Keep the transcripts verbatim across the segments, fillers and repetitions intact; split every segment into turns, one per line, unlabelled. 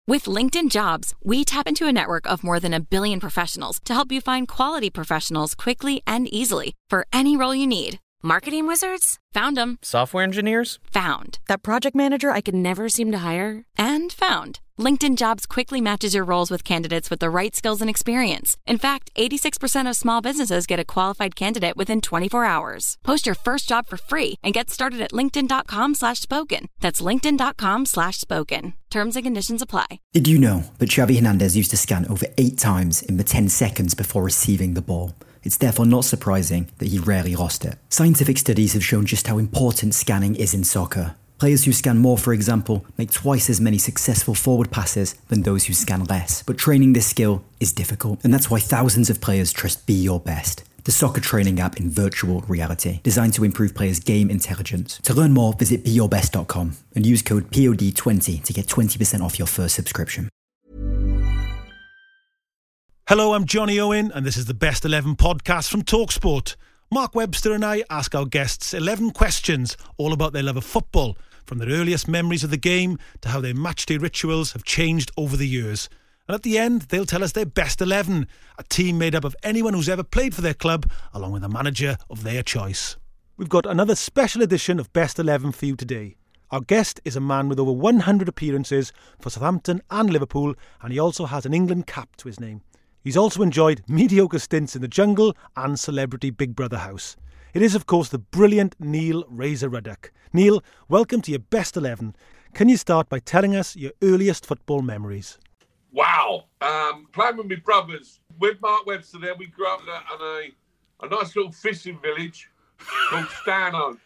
With LinkedIn Jobs, we tap into a network of more than a billion professionals to help you find quality professionals quickly and easily for any role you need. Marketing wizards? Found them.
Software engineers?
Found. That project manager I could never seem to hire? And found. LinkedIn Jobs quickly matches your roles with candidates with the right skills and experience. In fact, eighty-six percent of small businesses get a qualified candidate within twenty-four hours. Post your first job for free and get started at linkedin.com slash spoken. That's linkedin.com slash spoken. Terms and conditions apply.
Did you know that Xavi Hernandez used to scan over eight times in the ten seconds before receiving the ball? It's therefore not surprising that he rarely lost it. Scientific studies have shown just how important scanning is in soccer. Players who scan more, for example, make twice as many successful forward passes than those who scan less. But training this skill is difficult, and that's why thousands of players trust Be Your Best, the soccer training app in virtual reality, designed to improve players' game intelligence. To learn more, visit be your best dot com and use code P O D twenty to get twenty percent off your first subscription.
Hello, I'm Johnny Owen, and this is the Best eleven podcast from TalkSport. Mark Webster and I ask our guests eleven questions all about their love of football, from their earliest memories of the game to how their matchday rituals have changed over the years. And at the end, they'll tell us their best eleven, a team made up of anyone who's ever played for their club, along with a manager of their choice. We've got another special edition of Best eleven for you today. Our guest is a man with over one hundred appearances for Southampton and Liverpool, and he also has an England cap to his name. He's also enjoyed mediocre stints in the jungle and celebrity Big Brother house. It is, of course, the brilliant Neil Razor Ruddock. Neil, welcome to your Best eleven. Can you start by telling us your earliest football memories?
Wow. Um, playing with my brothers. With Mark Webster there, we grew up in a, in a, a nice little fishing village called Stanhope.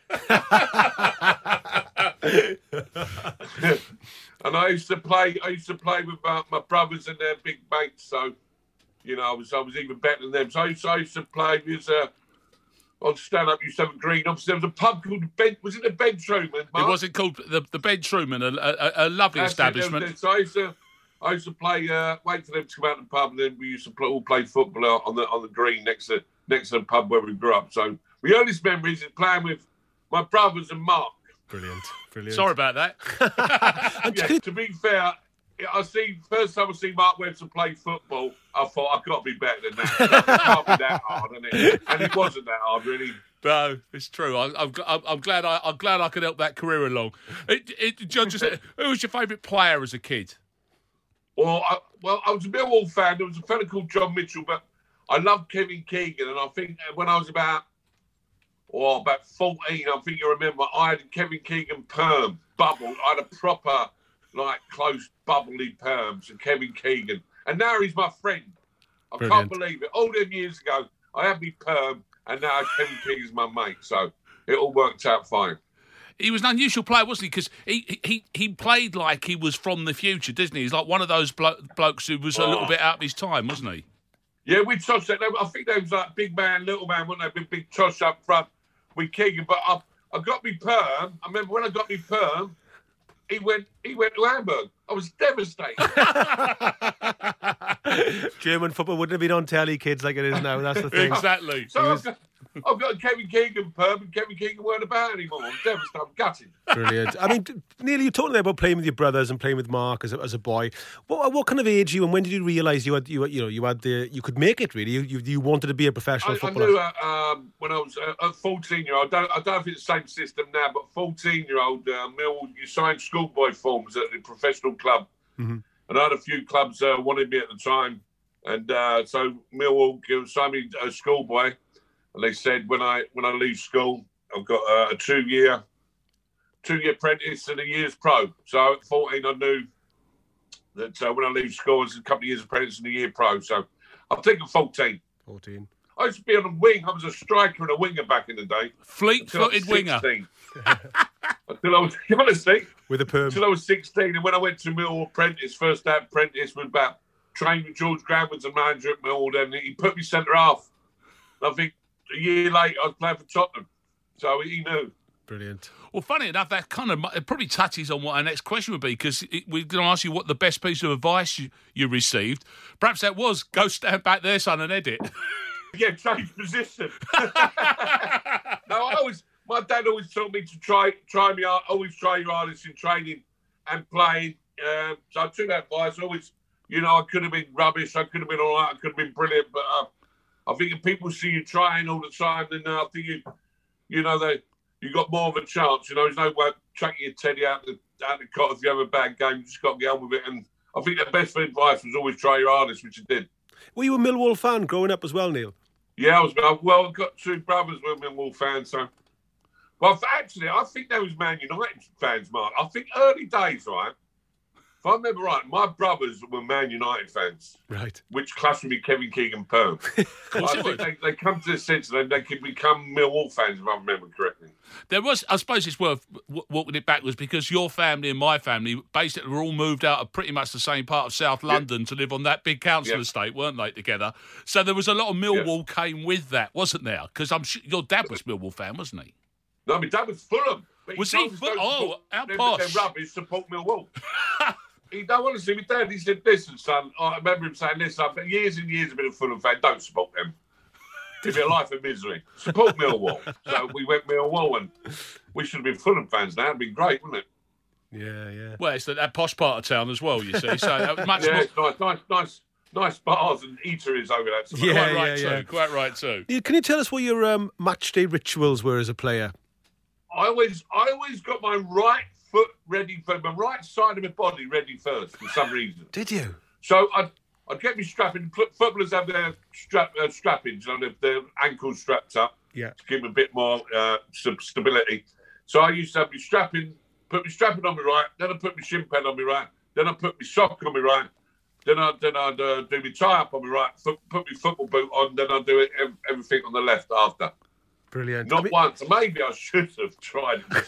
And I used to play I used to play with uh, my brothers and their big mates, so you know, I was I was even better than them. So I used, I used to play with uh, on stand up. Used to have a green. Obviously, there was a pub called the Ben. Was it the Ben Truman? Mark?
It wasn't called the the Ben Truman. A, a, a lovely
That's
establishment.
It, so I used to I used to play. Uh, wait for them to come out of the pub, and then we used to play, all play football on the on the green next to next to the pub where we grew up. So my earliest memories is playing with my brothers and Mark.
Brilliant, brilliant.
Sorry about that.
Yeah, to be fair. I see. First time I see Mark Webster play football, I thought I've got to be better than that. It can't be that hard, isn't it? And it wasn't that hard, really.
No, it's true. I, I'm, I'm glad. I, I'm glad I could help that career along. It, it, John, just, who was your favourite player as a kid?
Well, I, well, I was a Millwall fan. There was a fella called John Mitchell, but I loved Kevin Keegan, and I think when I was about, oh, about fourteen, I think you remember, I had a Kevin Keegan perm bubble. I had a proper, like, close, bubbly perms and Kevin Keegan. And now he's my friend. I
Brilliant.
can't believe it. All them years ago, I had me perm, and now Kevin Keegan's my mate. So it all worked out fine.
He was an unusual player, wasn't he? Because he, he he played like he was from the future, didn't he? He's like one of those blo- blokes who was a little
Oh.
bit out of his time, wasn't he?
Yeah, we tossed that. I think they was like big man, little man, weren't they? Big, big toss up front with Keegan. But I, I got me perm. I remember when I got me perm, he went he went to Hamburg. I was devastated.
German football wouldn't have been on telly, kids, like it is now. That's the thing.
Exactly.
So
was-
I've, got, I've got a Kevin Keegan perm, and Kevin Keegan weren't about anymore. I'm devastated. I'm gutted.
Brilliant. I mean, Neil, you talking there about playing with your brothers and playing with Mark as a, as a boy. What what kind of age you and when did you realise you had you you know you had the you could make it really? You you, you wanted to be a professional
I, I
footballer.
knew uh, um, when I was uh, a fourteen year old. I don't, I don't know if it's the same system now, but fourteen year old uh, Mill, you signed schoolboy forms at the professional club,
mm-hmm.
and I had a few clubs uh, wanted me at the time, and uh, so Millwall signed me a schoolboy, and they said when I when I leave school, I've got uh, a two year two year apprentice and a year's pro. So at fourteen, I knew that uh, when I leave school, it's a couple of years apprentice and a year pro. So I'm thinking fourteen.
fourteen.
I used to be on a wing. I was a striker and a winger back in the day.
Fleet-footed winger.
Until I was, honestly,
With a perm.
until I was sixteen. And when I went to Millwall apprentice, first day apprentice was about training with George Graham was the manager at Millwall. And he put me centre half. And I think a year later, I was playing for Tottenham. So he knew.
Brilliant.
Well, funny enough, that kind of it probably touches on what our next question would be, because we're going to ask you what the best piece of advice you, you received. Perhaps that was, go stand back there, son, and edit.
Yeah, change position. No, I always, my dad always told me to try try me hard, always try your hardest in training and playing. uh, so I took that advice. Always, you know, I could have been rubbish. I could have been all right. I could have been brilliant. But uh, I think if people see you trying all the time, then uh, I think you, you know, they you got more of a chance. You know, there's no way chucking your teddy out the out the cot if you have a bad game. You just got to get on with it. And I think the best advice was always try your hardest, which you did.
Were you a Millwall fan growing up as well, Neil?
Yeah, I was. Well, I've got two brothers who were Millwall fans, so. Well, actually, I think they was Man United fans, Mark. I think early days, right? If I remember right, my brothers were Man United fans.
Right. Which
classed with me Kevin Keegan-Purm. I think they, they come to the sense that they can become Millwall fans, if I remember correctly.
There was, I suppose it's worth w- walking it backwards because your family and my family basically were all moved out of pretty much the same part of South London yeah. to live on that big council yeah. estate, weren't they, together? So there was a lot of Millwall yeah. came with that, wasn't there? Because I'm sure your dad was Millwall fan, wasn't he?
No, my dad was Fulham.
Was he? Full- oh, how posh.
They're rubbish, support Millwall. He don't want to see me dad. He said, listen, son, I remember him saying this, I've been years and years I've been a Fulham fan, don't support them. It'd be a life of misery. Support Millwall. So we went Millwall and we should have been Fulham fans now. It'd be great, wouldn't it?
Yeah, yeah.
Well, it's that, that posh part of town as well, you see. So that was much
yeah,
more...
it's nice, nice, nice, nice bars and eateries over that.
Yeah, quite
yeah,
right
yeah.
too. Quite right too.
Can you tell us what your um, match day rituals were as a player?
I always, I always got my right foot ready for my right side of my body ready first for some reason.
Did you?
So I'd, I'd get me strapping. Footballers have their strap, uh, strappings, you know, their, their ankles strapped up
yeah.
to give them a bit more uh, stability. So I used to have me strapping, put me strapping on me right, then I put my shin pad on me right, then I put my sock on me right, then I then I'd uh, do my tie up on me right, foot, put my football boot on, then I'd do it everything on the left after.
Brilliant.
Not
I mean...
once. Maybe I should have tried it.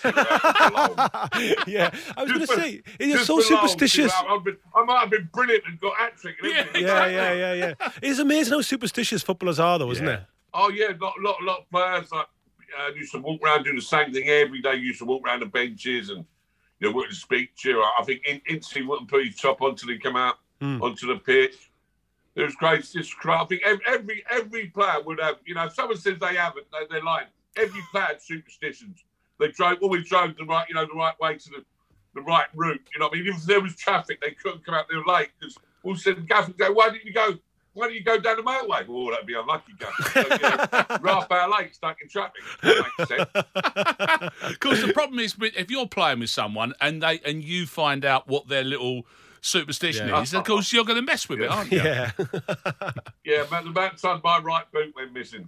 yeah, I was going to say, you're so
below,
superstitious.
I've been, I might have been brilliant and got hat-trick.
Yeah, yeah, yeah, yeah, yeah. It's amazing how superstitious footballers are, though, isn't
yeah.
it?
Oh, yeah, a lot, lot, lot of players like, uh, used to walk around doing the same thing every day, used to walk around the benches and you know, wouldn't speak to you. I think in, instantly wouldn't put his top on until he come out mm. onto the pitch. It was great. Just, I think every, every every player would have, you know, if someone says they haven't, they, they're lying. Every player had superstitions. They drove, always drove the right, you know, the right way to the, the right route. You know what I mean? Even if there was traffic, they couldn't come out there late because all said the gaffer go, why didn't you go? Why don't you go down the motorway? Oh, that'd be unlucky, gaffer. So, you know, half hour late, stuck in traffic. That makes sense.
Of course, the problem is if you're playing with someone and they and you find out what their little superstition
yeah.
is, of course you're going to mess with
yeah.
it, aren't you?
Yeah.
yeah, but the amount of times my right boot went missing.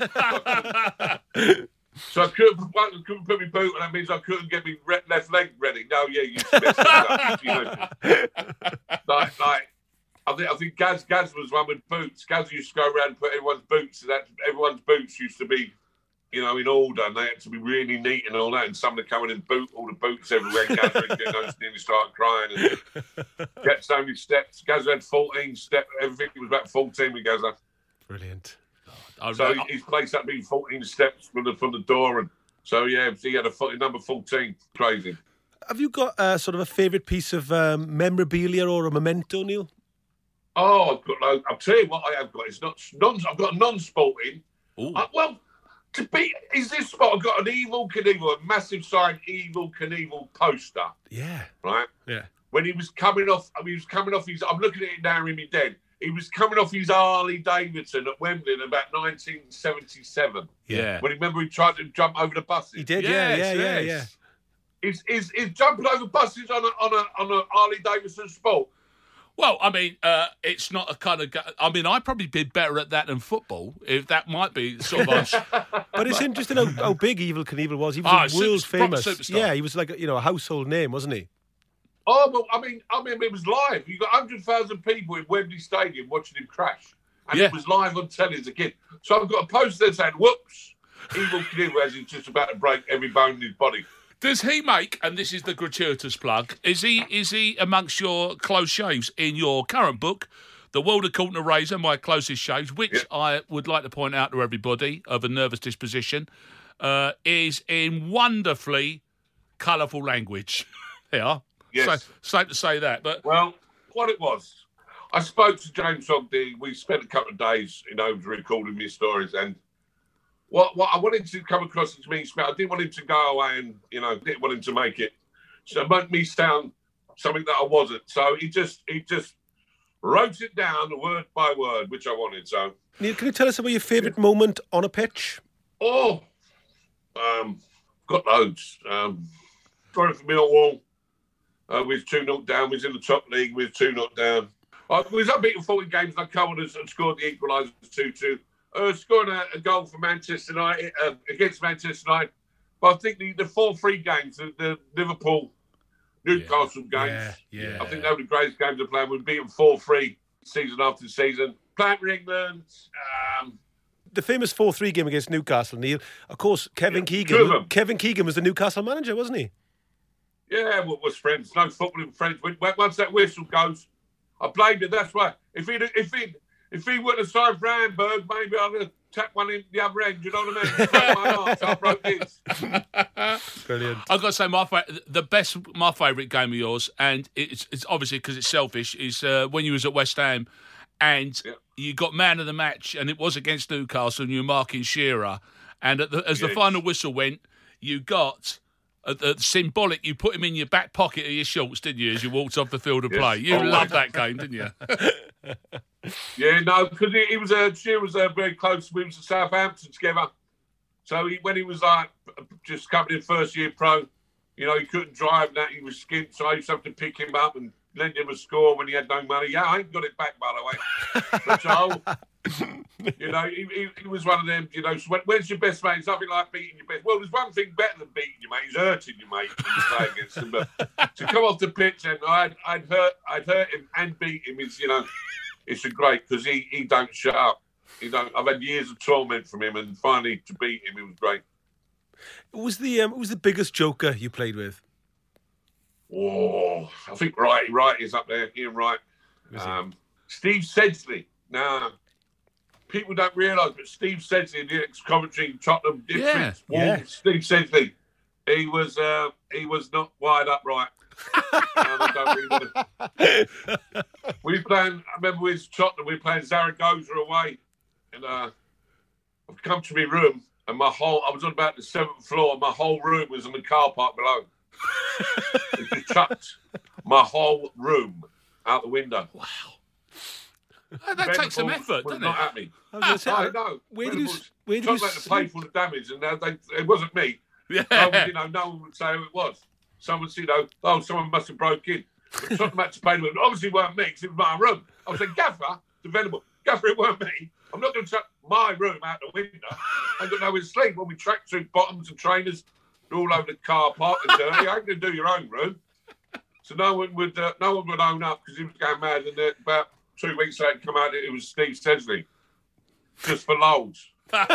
So I couldn't, I couldn't put my boot on, that means I couldn't get my re- left leg ready. No, yeah, you messed it up. You know. like, like, I think I think Gaz Gaz was one with boots. Gaz used to go around and put everyone's boots, and that everyone's boots used to be, you know, in order, and they had to be really neat and all that. And some of them coming in boot, all the boots everywhere. Gaz you know, nearly started crying and get so many steps. Gaz had fourteen steps. Everything was about fourteen with Gaz.
Brilliant.
God, so his place had been fourteen steps from the from the door, and so yeah, he had a number fourteen. Crazy.
Have you got uh, sort of a favourite piece of um, memorabilia or a memento, Neil?
Oh, I've got. Like, I'll tell you what I have got. It's not non. I've got non-sporting. Uh, well, to be is this spot? I've got an Evel Knievel, a massive signed Evel Knievel poster.
Yeah.
Right.
Yeah.
When he was coming off, I mean, he was coming off his. I'm looking at it now in my den. He was coming off his Harley Davidson at Wembley in about nineteen seventy-seven.
Yeah.
When he remember he tried to jump over the buses.
He did.
Yes,
yeah. Yeah.
yes.
Yeah.
Yeah. Is is is jumping over buses on a on a on a Harley Davidson sport?
Well, I mean, uh, it's not a kind of. I mean, I'd probably be better at that than football. If that might be sort of.
But it's interesting how, how big Evel Knievel was. He was
oh,
a world
super,
famous.
Superstar.
Yeah, he was like a, you know a household name, wasn't he?
Oh, well, I mean, I mean, it was live. You got one hundred thousand people in Wembley Stadium watching him crash, and
yeah.
it was live on telly as a kid. So I've got a poster there saying, "Whoops, Evel Knievel as he's just about to break every bone in his body."
Does he make, and this is the gratuitous plug, is he is he amongst your close shaves in your current book, The World of Coulter Razor, My Closest Shaves, which
yeah.
I would like to point out to everybody of a nervous disposition, uh, is in wonderfully colourful language. Yeah.
Yes.
So, safe to say that. But
well, what it was, I spoke to James Ogden. We spent a couple of days, you know, recording these stories, and what what I wanted to come across as me, I didn't want him to go away and, you know, didn't want him to make it. So it made me sound something that I wasn't. So he just he just wrote it down word by word, which I wanted. So
Neil, can you tell us about your favourite moment on a pitch?
Oh, um, got loads. Um, trying for Millwall. Uh, we was two nil down. We was in the top league. We was two nil down. I was unbeaten forty games and I come on and scored the equaliser two two. Uh, scoring a, a goal for Manchester United, uh, against Manchester United. But I think the, the four three games, the, the Liverpool, Newcastle
yeah,
games,
yeah, yeah.
I think they were the greatest games of playing. We beat them four three season after season. Playing for England. Um,
The famous four three game against Newcastle, Neil. Of course, Kevin
Yeah,
Keegan.
two of them.
Kevin Keegan was the Newcastle manager, wasn't he?
Yeah, we was friends. No footballing friends. When- Once that whistle goes, I blamed him. That's why. If he if he if he wouldn't have signed for Hamburg, maybe I'd have tapped one in the other end. You know what I mean? Broke my arm, so I broke his.
Brilliant.
I've got to say, my fa- the best, my favourite game of yours, and it's, it's obviously because it's selfish, is uh, when you was at West Ham, and
Yeah.
you got man of the match, and it was against Newcastle, and you were marking Shearer, and at the, as the
Yes.
final whistle went, you got. Uh, uh, symbolic, you put him in your back pocket of your shorts, didn't you, as you walked off the field of
Yes.
play? You
Always.
loved that game, didn't you?
Yeah, no, because he, he was a Shearer was uh, very close. We was at Southampton together. So he, when he was like just coming in first year pro, you know, he couldn't drive and that. He was skint, so I used to have to pick him up and lend him a score when he had no money. Yeah, I ain't got it back, by the way. But so, you know, he, he, he was one of them, you know, so when, when's your best mate? It's nothing like beating your best. Well, there's one thing better than beating your mate. He's hurting your mate when you play against him. But to come off the pitch and I'd, I'd, hurt, I'd hurt him and beat him is, you know, it's a great, because he, he don't shut up. He don't. I've had years of torment from him, and finally to beat him, it was great.
Who was the um, who was the biggest joker you played with?
Oh, I think Wright, Wright is up there. Ian Wright. Um, Steve Sedgley. Now, people don't realise, but Steve Sedgley, the ex-Coventry, Tottenham,
Yeah,
Ipswich, Wolves,
yeah.
Steve Sedgley, he was uh, he was not wide upright. um, I don't really know. We playing. I remember we was Tottenham. We were playing Zaragoza away, and uh, I've come to my room, and my whole. I was on about the seventh floor. And my whole room was in the car park below. It just chucked my whole room out the window.
Wow. That takes some effort,
was
doesn't
not
it?
at me.
I was gonna say,
I know.
Where did you?
Venables
Where did
took
you?
that to pay for the damage, and uh, they, it wasn't me.
Yeah.
No one, you know, no one would say who it was. Someone said, you know, oh, someone must have broke in. But Tottenham had to pay them. Obviously, it weren't me because it was my room. I was saying, Gaffer, to Venable, Gaffer, it weren't me. I'm not going to chuck my room out the window. I've got nowhere to sleep. When we tracksuit bottoms and trainers all over the car park and dirty, I ain't going to do your own room. So no one would, uh, no one would own up because he was going mad. And uh, about two weeks later, come out, it was Steve Sedgley, just for loads.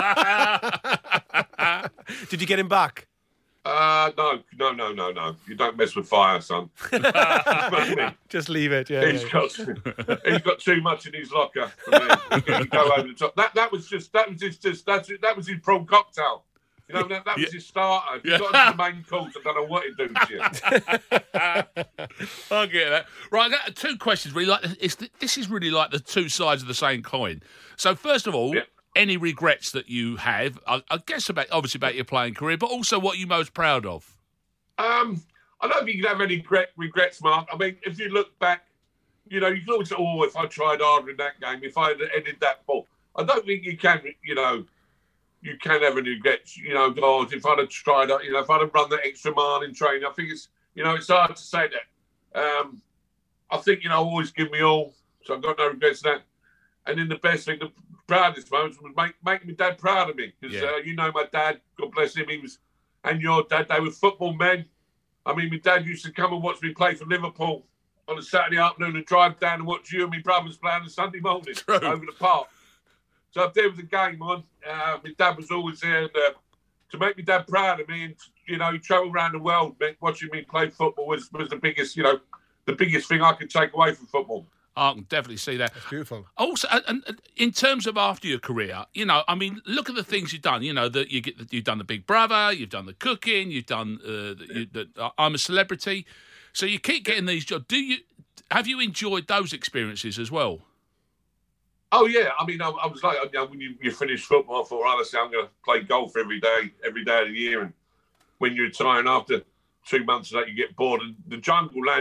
Did you get him back?
Uh, no, no, no, no, no. You don't mess with fire, son.
Just leave it. Yeah.
He's
yeah.
got he's got too much in his locker for me. He can go over the top. That that was just that was his just that's that was his prawn cocktail. You know that, that was
Yeah.
his starter. If you
Yeah.
got into the main course, I don't know what he'd do to you.
I get that. Right, I got two questions. Really, like it's, this is really like the two sides of the same coin. So, first of all,
Yeah.
any regrets that you have? I, I guess about obviously about your playing career, but also what you're most proud of.
Um, I don't think you can have any regret, regrets, Mark. I mean, if you look back, you know, you can always say, oh, if I tried harder in that game, if I had ended that ball. I don't think you can, you know, you can have any regrets. You know, God, if I'd have tried, you know, if I'd have run that extra mile in training, I think it's, you know, it's hard to say that. Um, I think, you know, always give me all, so I've got no regrets in that. And then the best thing, the proudest moments was make, making my dad proud of me. Because,
Yeah.
uh, you know, my dad, God bless him, he was, and your dad, they were football men. I mean, my dad used to come and watch me play for Liverpool on a Saturday afternoon and drive down and watch you and my brothers play on a Sunday morning
True.
over the park. So if there was a game on, uh, my dad was always there. And, uh, to make my dad proud of me, and you know, he travelled around the world. Watching me play football was, was the biggest, you know, the biggest thing I could take away from football.
I can definitely see that.
That's beautiful.
Also, and, and in terms of after your career, you know, I mean, look at the things you've done. You know, that you get, you've done the Big Brother, you've done the cooking, you've done. Uh, the, you, the, uh, I'm a Celebrity, so you keep getting these jobs. Do you have you enjoyed those experiences as well?
Oh yeah, I mean, I, I was like, you know, when you, you finish football, I thought, honestly, I'm going to play golf every day, every day of the year. And when you retire, and after two months of that, you get bored. And the jungle landed.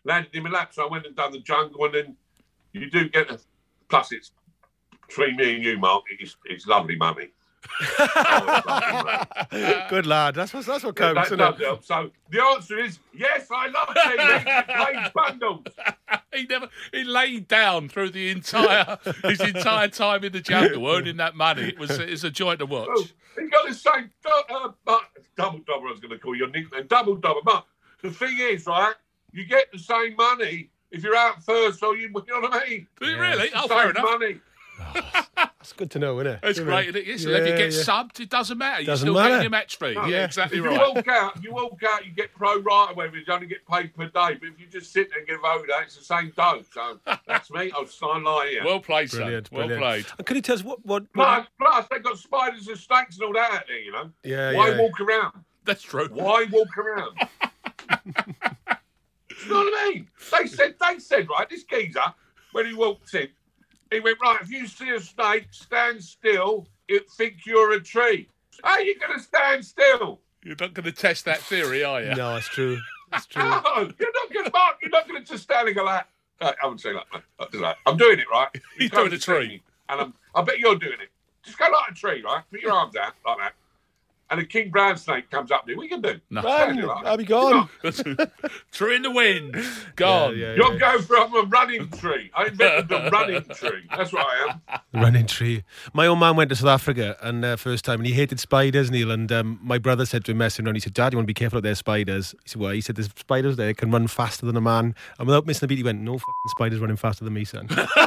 landed in my lap. So I went and done the jungle, and then you do get the. Plus, it's between me and you, Mark. It's it's lovely, mummy. Oh, it's lovely, mate.
Good lad. That's what that's what
Yeah,
counts.
that
isn't
does
it?
help. So the answer is yes. I love T V. Plays bundles.
he never he laid down through the entire his entire time in the jungle earning that money. It was it's a joy to watch.
Oh, he got the same uh, uh, double double. I was going to call your nickname double double. But the thing is, right? You get the same money if you're out first, or you, you know what I mean?
Do you really?
It's the
Oh, fair
same
enough.
money.
It's good to know, isn't it?
It's
You
great.
know?
Isn't it? Yes,
Yeah,
if you get
yeah.
subbed, it doesn't matter.
Doesn't
You're still getting
matter.
your match fee.
No.
Yeah, exactly
if you
right.
walk out, if you walk out, you get pro rata, whether you only get paid per day. But if you just sit there and get voted out, it's the same dough. So that's me. I'll sign lie here.
Well played, son.
Brilliant,
Well
brilliant.
played.
And can you tell us what what? what
plus, plus, they've got spiders and snakes and all that out there, you know.
yeah,
Why
yeah.
walk around?
That's true.
Why walk around? You know what I mean? They said, they said, right, this geezer, when he walked in, he went, right, if you see a snake, stand still, it'll think you're a tree. How are you going to stand still?
You're not going to test that theory, are you?
No, it's true. It's true.
No, you're not going to, Mark, you're not going to just stand and go like, I wouldn't say like that. Like, like, I'm doing it, right?
He's
come
doing a
to see
tree.
me, And I'm, I bet you're doing it. Just go like a tree, right? Put your arms out like that. And a king brown snake comes up to you. What are you going to do?
No.
Stand
Run,
there like
I'll
that.
be gone.
Tree in the wind. Gone.
Yeah, yeah,
You're going from a running tree. I invented the running tree. That's what I am.
Running tree. My old man went to South Africa and uh, first time, and he hated spiders, Neil. And um, my brother said to him, messing around, he said, "Dad, you want to be careful of their spiders." He said, "Well," he said, "there's spiders there can run faster than a man." And without missing a beat, he went, "No fucking spiders running faster than me, son."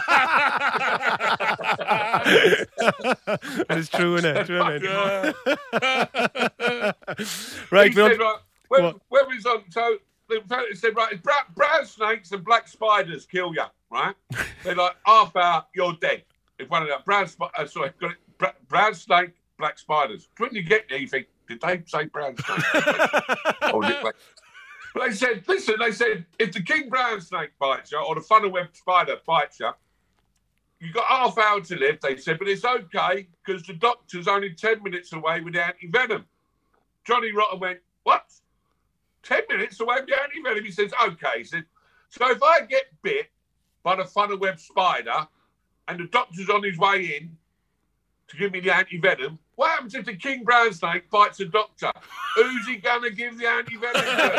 It's true, isn't it? Do you know what I mean? Right,
He
we're
said,
on-
right, when,
what?
when we was on, so the fellow said, right, brown, brown snakes and black spiders kill you, right? They're like, half hour, you're dead. If one of them, brown, spi- uh, sorry, got it, bra- brown snake, black spiders. When you get there, you think, did they say brown snake? Or did they- But they said, listen, they said, if the king brown snake bites you, or the funnel web spider bites you, you got half hour to live, they said, but it's okay because the doctor's only ten minutes away with the anti-venom. Johnny Rotten went, what? ten minutes away with the anti-venom? He says, okay. He said, so if I get bit by the funnel web spider and the doctor's on his way in to give me the anti-venom, what happens if the king brown snake bites the doctor? Who's he going to give the anti-venom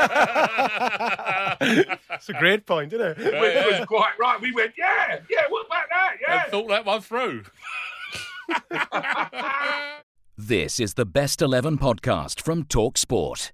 to?
It's a great point, isn't it?
Which was quite right. We went, yeah, yeah, what about that?
I
Yeah.
thought that one through.
This is the Best eleven podcast from Talk Sport.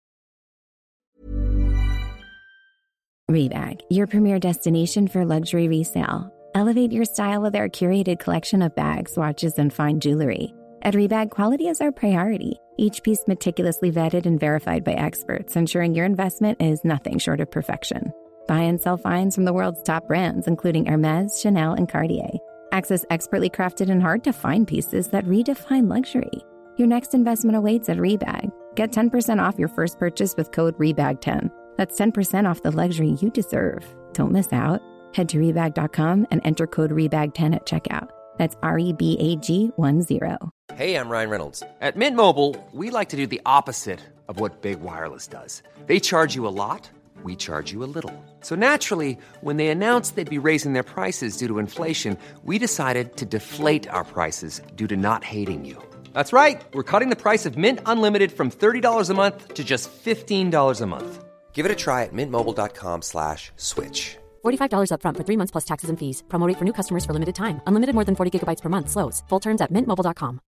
Rebag, your premier destination for luxury resale. Elevate your style with our curated collection of bags, watches, and fine jewelry. At Rebag, quality is our priority. Each piece meticulously vetted and verified by experts, ensuring your investment is nothing short of perfection. Buy and sell finds from the world's top brands, including Hermes, Chanel, and Cartier. Access expertly crafted and hard-to-find pieces that redefine luxury. Your next investment awaits at Rebag. Get ten percent off your first purchase with code rebag ten. That's ten percent off the luxury you deserve. Don't miss out. Head to rebag dot com and enter code rebag ten at checkout. That's R E B A G one zero.
Hey, I'm Ryan Reynolds. At Mint Mobile, we like to do the opposite of what Big Wireless does. They charge you a lot, we charge you a little. So naturally, when they announced they'd be raising their prices due to inflation, we decided to deflate our prices due to not hating you. That's right. We're cutting the price of Mint Unlimited from thirty dollars a month to just fifteen dollars a month. Give it a try at mintmobile.com slash switch.
forty-five dollars up front for three months plus taxes and fees. Promo rate for new customers for limited time. Unlimited more than forty gigabytes per month slows. Full terms at mint mobile dot com.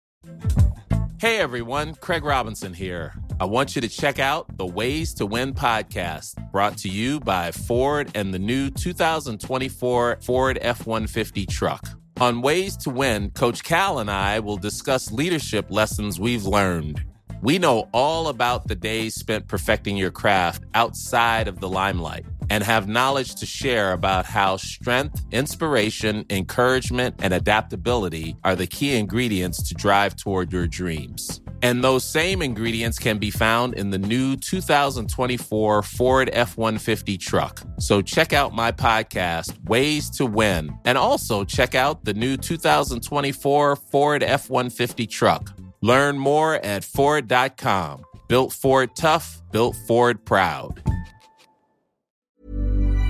Hey everyone, Craig Robinson here. I want you to check out the Ways to Win podcast, brought to you by Ford and the new two thousand twenty-four Ford F one fifty truck. On Ways to Win, Coach Cal and I will discuss leadership lessons we've learned. We know all about the days spent perfecting your craft outside of the limelight and have knowledge to share about how strength, inspiration, encouragement, and adaptability are the key ingredients to drive toward your dreams. And those same ingredients can be found in the new two thousand twenty-four Ford F one fifty truck. So check out my podcast, Ways to Win, and also check out the new two thousand twenty-four Ford F one fifty truck. Learn more at Ford dot com. Built Ford tough, built Ford proud.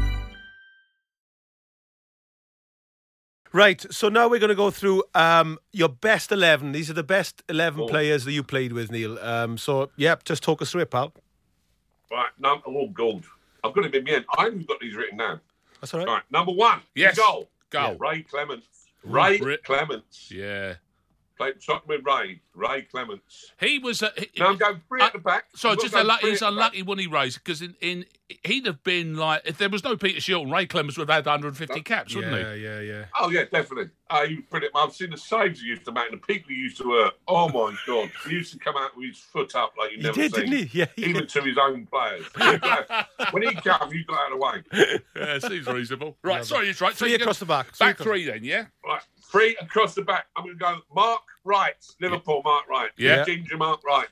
Right, so now we're going to go through um, your best eleven. These are the best eleven
Oh.
players that you played with, Neil. Um, so, yep, just talk us through it, pal.
Right, number oh god, I've got it in my head. I haven't got these written down.
That's all right.
Right, number one,
Yes.
goal,
Go.
Ray Clements. Ray
Ray-
Clements.
Yeah.
Played soccer with Ray. Ray Clements.
He was. A, he,
Now I'm going three
Uh,
at the back.
So
I've got
just
to go
unlucky,
three
he's
at the back.
unlucky when he raised because in, in he'd have been like if there was no Peter Shilton, Ray Clemens would have had one hundred fifty caps, wouldn't
Yeah, yeah, yeah.
Oh yeah, definitely. Oh, he was brilliant. I've seen the saves he used to make and the people he used to hurt. Oh my god, he used to come out with his foot up like you
He
never
did,
seen.
didn't he? Yeah, he
Even
did.
to his own players. When he came, you got out of the way.
he? Yeah, seems reasonable. Right, sorry, it's right. So
Three
you
across
go-
the back. Three
Back
across-
three then, yeah.
Right, three across the back. I'm going to go Mark Wright, Liverpool. Mark Wright.
Yeah.
Ginger Mark Wright.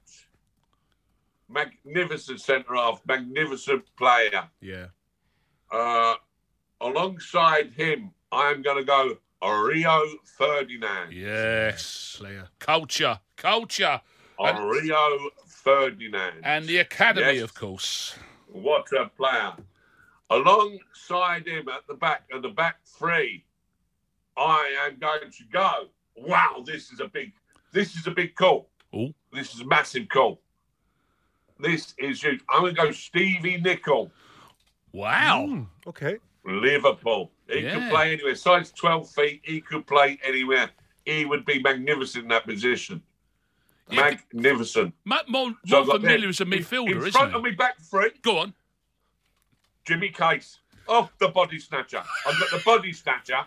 Magnificent centre half. Magnificent player.
Yeah.
Uh, alongside him, I'm going to go Rio Ferdinand.
Yes.
Player.
Culture, culture, and,
Rio Ferdinand.
and the academy,
Yes.
of course.
What a player. Alongside him at the back of the back three, I am going to go. Wow, this is a big this is a big call.
Oh,
This is a massive call. This is huge. I'm going to go Stevie Nicol,
wow.
Mm, okay.
Liverpool. He
Yeah.
could play anywhere. Size twelve feet, he could play anywhere. He would be magnificent in that position.
Yeah.
Magnificent.
Matt more,
So
more
I've got
familiar
them.
as a midfielder,
in
isn't
front
he?
of me back three,
Go on.
Jimmy Case. Oh, the body snatcher. I've got the body snatcher.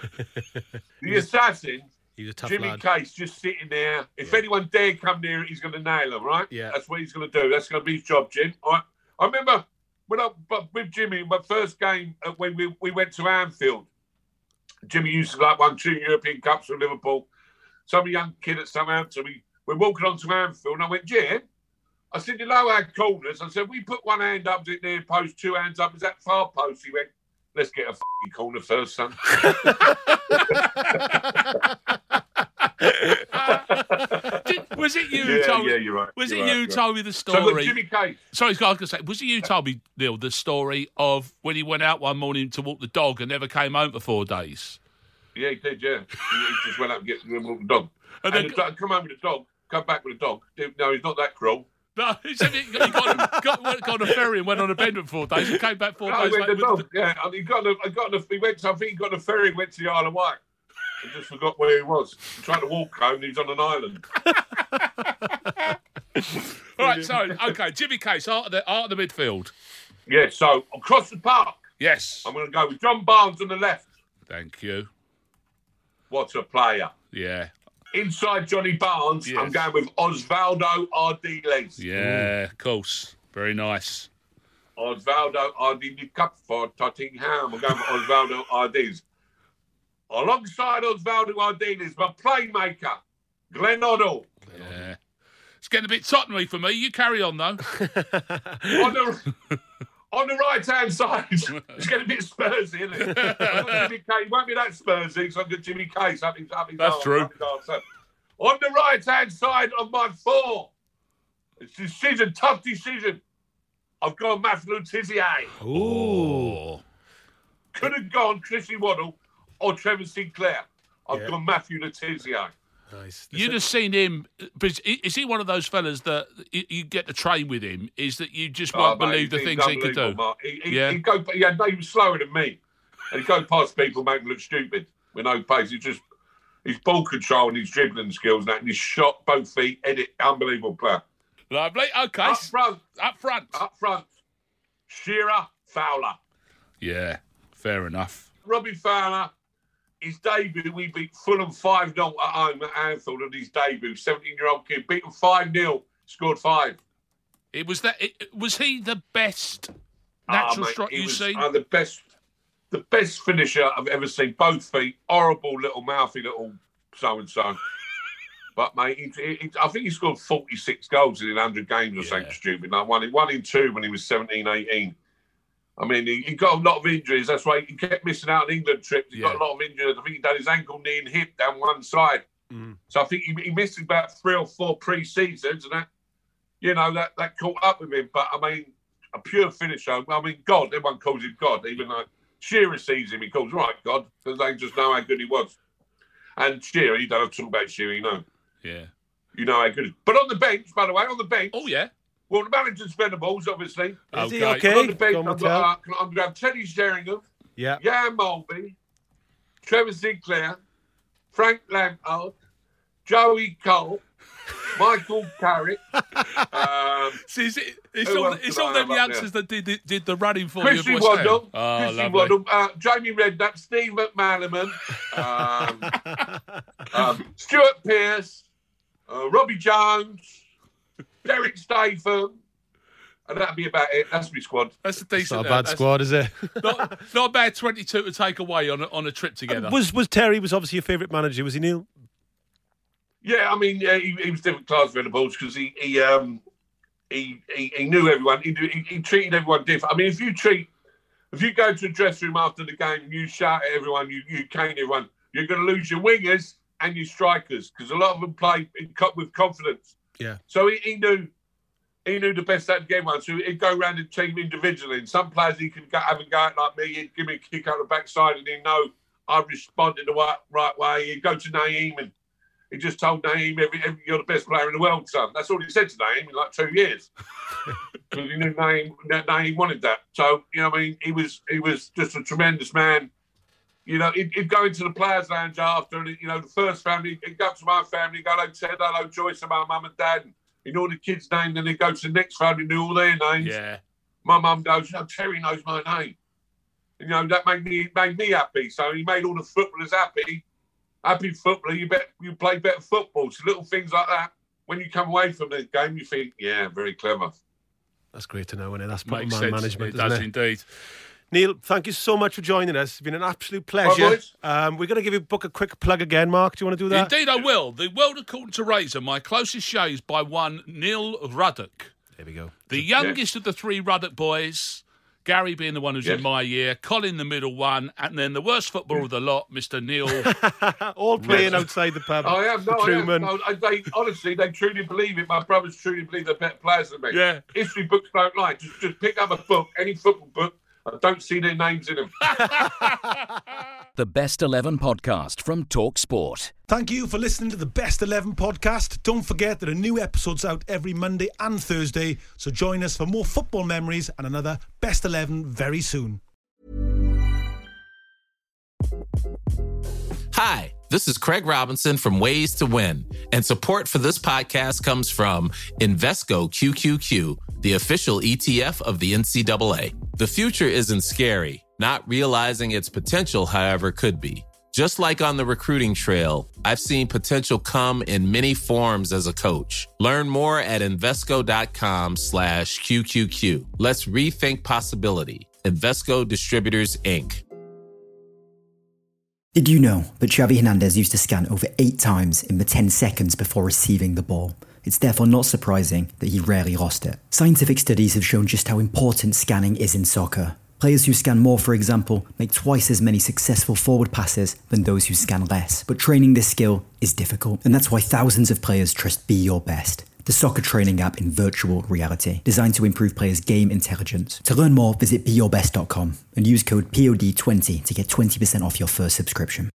The assassin,
He was a tough
Jimmy
lad.
Case, just sitting there. If
Yeah.
anyone dare come near it, he's going to nail them, right?
Yeah.
That's what he's going to do. That's going to be his job, Jim. All right. I remember when I, but with Jimmy, my first game, uh, when we, we went to Anfield, Jimmy used to like won two European Cups for Liverpool. Some young kid at Southampton, we, we're walking on to Anfield, and I went, Jim, I said, you know our corners? I said, we put one hand up, is it near post, two hands up, is that far post? He went, let's get a f***ing corner first, son.
Did, was it you who
Yeah,
told
yeah, you're right.
Was
You're
it
right,
you who
you're
told me the
So, look,
story?
Jimmy Case.
Sorry, I was going to say, was it you who told me, Neil, the story of when he went out one morning to walk the dog and never came home for four days?
Yeah, he did, yeah. He, he just went out and get the little dog.
And
And,
then-
the dog, come home with the dog, come back with the dog. No, he's not that cruel.
No, he said he got, he got, got, went, got on a ferry and went on a bend for four days and came back four
No, he
days
went
later.
the
with
dog. Yeah, and he got on a, he got on a, he went. I think he got on a ferry, went to the Isle of Wight. I just forgot where he was. He tried to walk home, and he was on an island.
All right, so okay, Jimmy Case, out of the out of the midfield.
Yeah. So across the park,
Yes,
I'm going to go with John Barnes on the left.
thank you.
What a player!
Yeah,
Inside Johnny Barnes,
Yes.
I'm going with Osvaldo Ardiles.
yeah, of course, very nice.
Osvaldo Ardiles Cup for Tottenham. I'm going with Osvaldo Ardiles. Alongside Osvaldo Ardiles, my playmaker, Glenn Oddle.
Yeah, it's getting a bit Tottenham for me. You carry on though.
on the on the right hand side, it's getting a bit Spursy, isn't it? I've got Jimmy Case. It won't be that Spursy, so I've got Jimmy Case up his, up his
That's
arm,
true.
up his arm. So, on the right hand side of my four, it's a decision, tough decision. I've gone Matthew Tizier.
Oh,
Could have gone Chrissy Waddle or Trevor Sinclair. I've
Yeah.
gone Matthew Letizia.
Nice.
you'd have seen him. But is he one of those fellas that you, you get to train with him? Is that you just won't
Oh, mate,
believe the
he's
things he could do?
unbelievable, Mark. He, he,
Yeah.
he'd go, he, had, he was slower than me. And he'd go past people, make them look stupid with no pace. He just, his ball control and his dribbling skills and that, and his shot, both feet, edit, unbelievable player.
Lovely. Okay,
Up front,
up front.
up front, Shearer, Fowler.
Yeah, fair enough.
Robbie Fowler, his debut, we beat Fulham five nil at home at Anfield on his debut. seventeen-year-old kid, beat him five nil, scored five.
It was that. It, was he the best
Ah,
natural
mate,
strike
he
you've
was,
seen?
uh, the best, the best finisher I've ever seen. Both feet, horrible little mouthy little so and so. But mate, he, he, he- I think he scored forty-six goals in one hundred games or something
Yeah.
stupid. Like one, one in two when he was seventeen, eighteen. I mean, he, he got a lot of injuries. That's why he kept missing out on England trips. He got
Yeah.
a lot of injuries. I think he done his ankle, knee, and hip down one side.
Mm.
So I think he, he missed about three or four pre-seasons, and that, you know, that, that caught up with him. But I mean, a pure finisher. I mean, God, everyone calls him God, even though Shearer sees him, he calls, right, God, because they just know how good he was. And Shearer, you don't have to talk about Shearer, you know.
Yeah.
You know how good. But on the bench, by the way, on the bench.
Oh, yeah.
Well, the manager's Venables, obviously.
Is
Okay.
he okay?
But on the bench,
Go
I'm,
on,
got, uh, I'm going to have Teddy Sheringham,
Yeah.
Jan Mulvey, Trevor Sinclair, Frank Lampard, Joey Cole, Michael Carrick. Um,
See, it's, it's
who
all,
else
it's
did
all
I
them
have up
youngsters
there?
that did, did, did the running for
Chrissy
you. at West Ham.
Waddle,
Oh,
Chrissy
lovely.
Waddle, uh, Jamie Redknapp, Steve McManaman, um, um, Stuart Pearce, uh, Robbie Jones, Derek Statham, and that'd be about it. That's my squad.
That's a
It's
decent.
not a
uh,
bad
that's
squad, is it?
Not, not a bad twenty-two to take away on a, on a trip together.
was was Terry was obviously your favourite manager, was he, Neil?
Yeah, I mean, yeah, he, he was different class Venables because he he um he, he he knew everyone. He, he he treated everyone different. I mean, if you treat if you go to a dressing room after the game and you shout at everyone, you you cane everyone, you're going to lose your wingers and your strikers because a lot of them play in, with confidence.
Yeah.
So he, he knew he knew the best out of the game one. So he'd go around the team individually. And some players he could go, have a go at like me. He'd give me a kick out the backside, and he'd know I responded the right, right way. He'd go to Naeem and he just told Naeem, every, every, "You're the best player in the world, son." That's all he said to Naeem in like two years. Because he knew Naeem, Naeem wanted that. So you know, what I mean, he was he was just a tremendous man. You know, he'd, he'd go into the players' lounge after, and you know, the first family, he'd go up to my family, go hello Ted, hello Joyce, and my mum and dad. And he knew all the kids' names, then he'd go to the next family, knew all their names.
Yeah.
My mum goes, "No, Terry knows my name." You know, that made me made me happy. So he made all the footballers happy. Happy footballer, you bet you play better football. So little things like that. When you come away from the game, you think, yeah, very clever.
That's great to know, isn't it? That's proper
Makes
man
sense.
management,
It
doesn't
does
it?
indeed.
Neil, thank you so much for joining us. It's been an absolute pleasure.
boys.
Um, we're going to give you book a quick plug again, Mark. Do you want to do that?
Indeed, I will. The World According to Razor, my closest show is by one Neil Ruddock.
There we go.
The youngest of the three Ruddock boys, Gary being the one who's
Yes.
in my year, Colin the middle one, and then the worst footballer of the lot, Mister Neil.
All playing outside the pub.
I am.
The
No, I am.
Truman.
No, I, they, honestly, they truly believe it. My brothers truly believe they're better players than me.
Yeah.
History books don't lie. Just, just pick up a book, any football book. I don't see their names in them.
The Best eleven podcast from Talk Sport.
Thank you for listening to the Best eleven podcast. Don't forget there are new episodes out every Monday and Thursday, so join us for more football memories and another Best eleven very soon.
Hi, this is Craig Robinson from Ways to Win, and support for this podcast comes from Invesco Q Q Q, the official E T F of the N C double A. The future isn't scary. Not realizing its potential, however, could be. Just like on the recruiting trail, I've seen potential come in many forms as a coach. Learn more at Invesco.com slash QQQ. Let's rethink possibility. Invesco Distributors, Incorporated.
Did you know that Xavi Hernandez used to scan over eight times in the ten seconds before receiving the ball? It's therefore not surprising that he rarely lost it. Scientific studies have shown just how important scanning is in soccer. Players who scan more, for example, make twice as many successful forward passes than those who scan less. But training this skill is difficult, and that's why thousands of players trust Be Your Best, the soccer training app in virtual reality, designed to improve players' game intelligence. To learn more, visit be your best dot com and use code P O D twenty to get twenty percent off your first subscription.